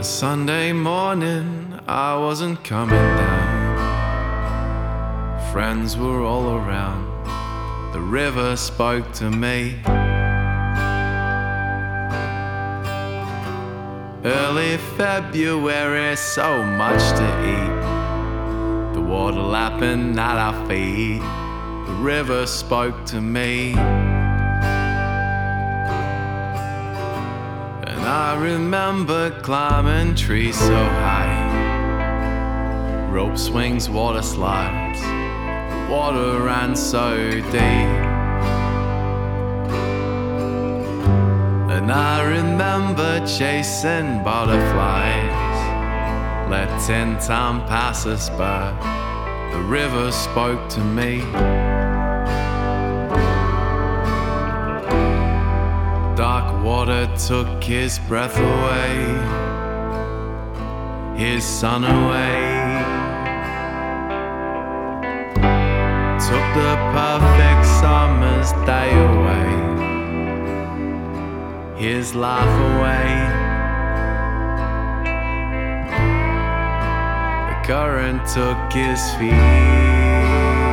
Sunday morning, I wasn't coming down. Friends were all around. The river spoke to me. Early February, so much to eat. The water lapping at our feet. The river spoke to me. And I remember climbing trees so high. Rope swings, water slides. The water ran so deep. And I remember chasing butterflies, letting time pass us by. The river spoke to me. Dark water took his breath away, his sun away. Took the perfect summer's day away, his life away. The current took his feet.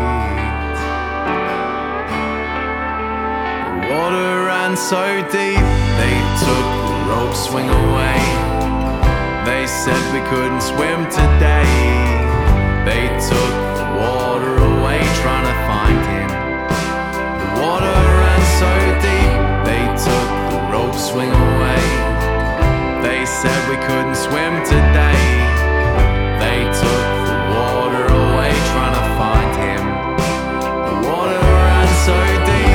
The water ran so deep, they took the rope swing away. They said we couldn't swim today. They took the water away, trying to find him. The water ran so deep, they took rope swing away. They said we couldn't swim today. They took the water away, trying to find him. The water ran so deep.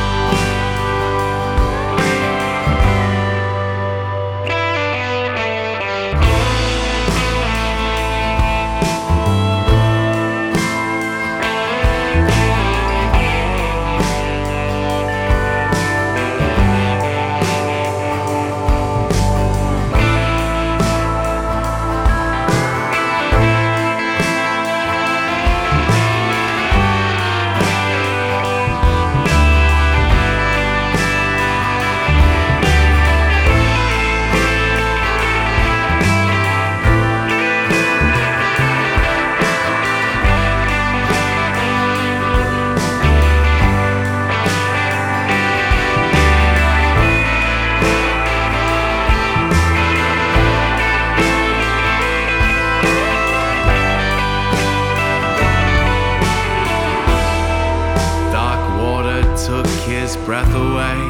Took his breath away,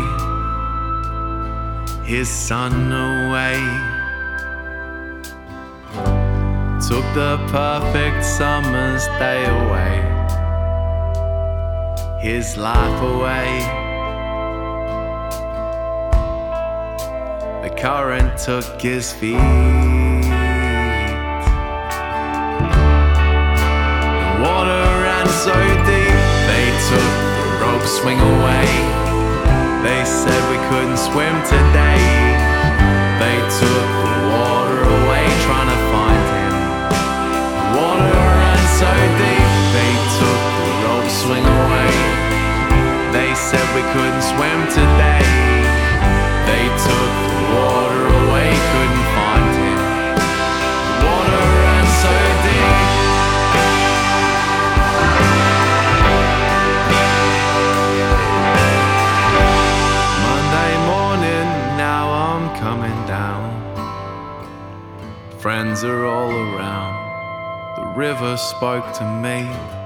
his sun away. Took the perfect summer's day away, his life away. The current took his feet. The water ran so deep, they took rope swing away. They said we couldn't swim today. They took the water away, trying to find him. The water ran so deep, they took the rope swing away. They said we couldn't swim today. They took the water away, couldn't find him. The water ran so deep. Coming down, friends are all around. The river spoke to me.